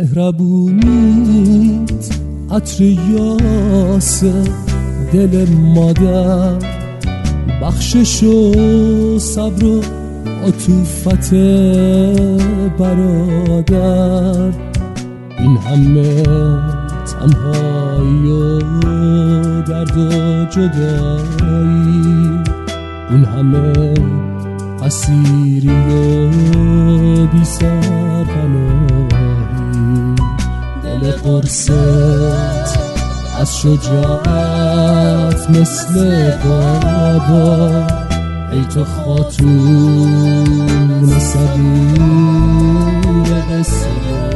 مهربونیت عطر یاس دل مادر، بخشش و صبر و عطوفت برادر، این همه تنهایی و درد و جدایی، این همه اسیری و بی سرپناهی، دل قرصت از شجاعت مثل بابا، ای تو خاتون صبور قصه.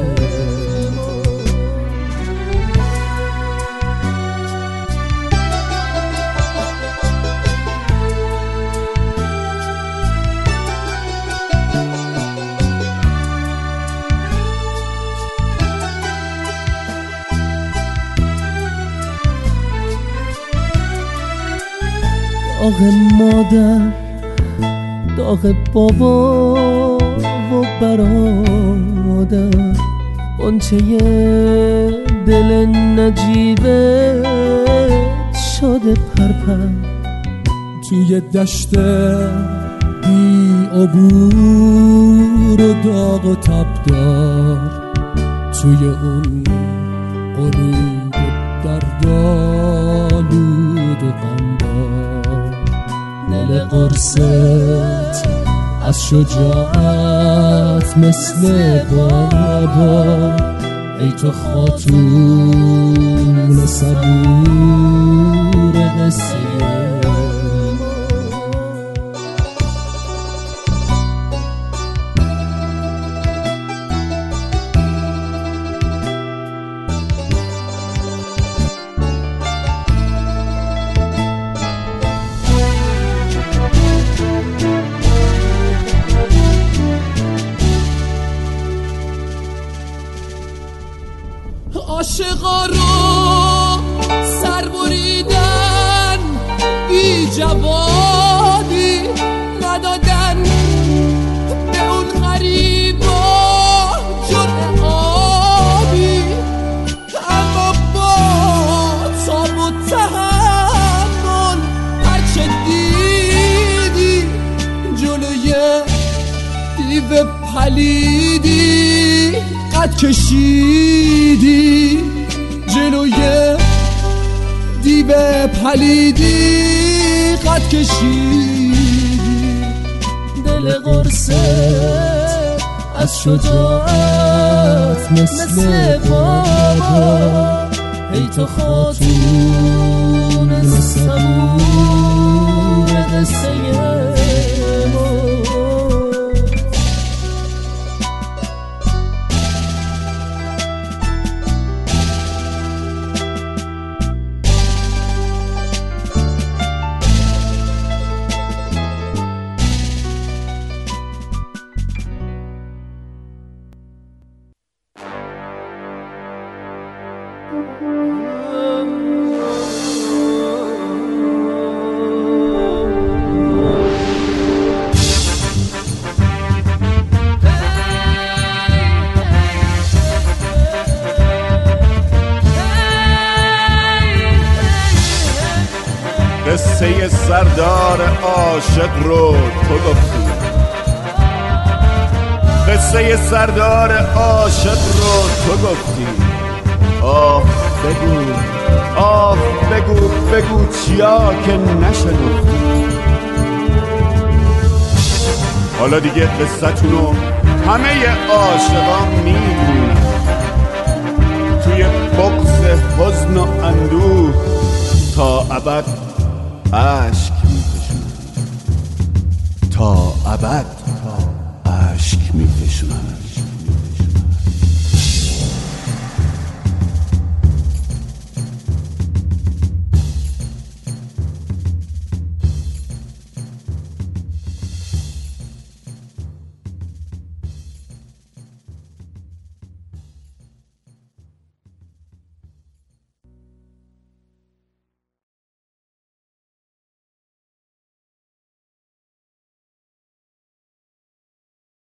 داغ مادر، داغ بابا و برادر، غنچه دل نجیبه شده پرپر، توی دشت بی عبور و داغ و تبدار، توی اون غروب دردآلود و غمبار، دل قرصت از شجاعت مثل بابا، ای تو خاتون صبور قصه. عاشقا رو سر بریدن، بی جوابی ندادن به اون غریبا جرعه آبی، اما با تاب و تحمل هرچه دیدی جلوی دیو پلیدی قد کشیدی، جلوی دیو پلیدی قد کشیدی، دل قرصت از شجاعت مثل بابا، ای تو خاتون صبور قصه ما. قصه سردار عاشق رو تو گفتی، قصه سردار عاشق رو تو گفتی. آه بگو، آه بگو، بگو چیا که نشنفتی. حالا دیگه قصتونو همه عاشقان میدونن، توی بغض حزن و اندوه تا ابد عشق میکشن، تا ابد.